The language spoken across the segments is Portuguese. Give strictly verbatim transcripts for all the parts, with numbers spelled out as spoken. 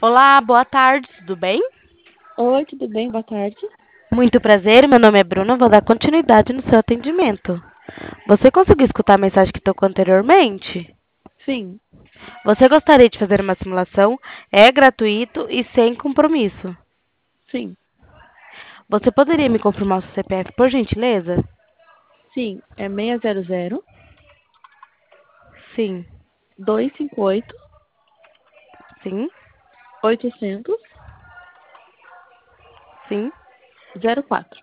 Olá, boa tarde, tudo bem? Oi, tudo bem? Boa tarde. Muito prazer, meu nome é Bruna, vou dar continuidade no seu atendimento. Você conseguiu escutar a mensagem que tocou anteriormente? Sim, Você gostaria de fazer uma simulação? É gratuito e sem compromisso. sim, Você poderia me confirmar o seu C P F, por gentileza? sim. É seis zero zero, Sim, dois cinco oito, sim, oitocentos, sim. zero quatro.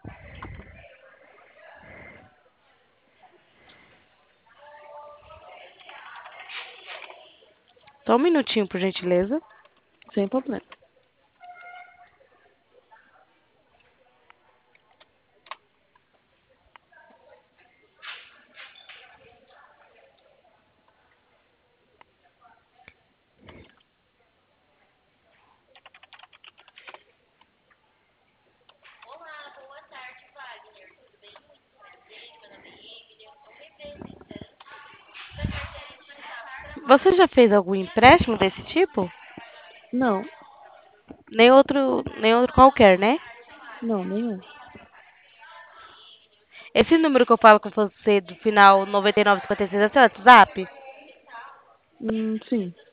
Só um minutinho, por gentileza. Sem problema. Você já fez algum empréstimo desse tipo? Não, Nem outro, nem outro qualquer, né? não, nenhum. Esse número que eu falo com você do final noventa e nove cinquenta e seis é seu WhatsApp? Hum, sim.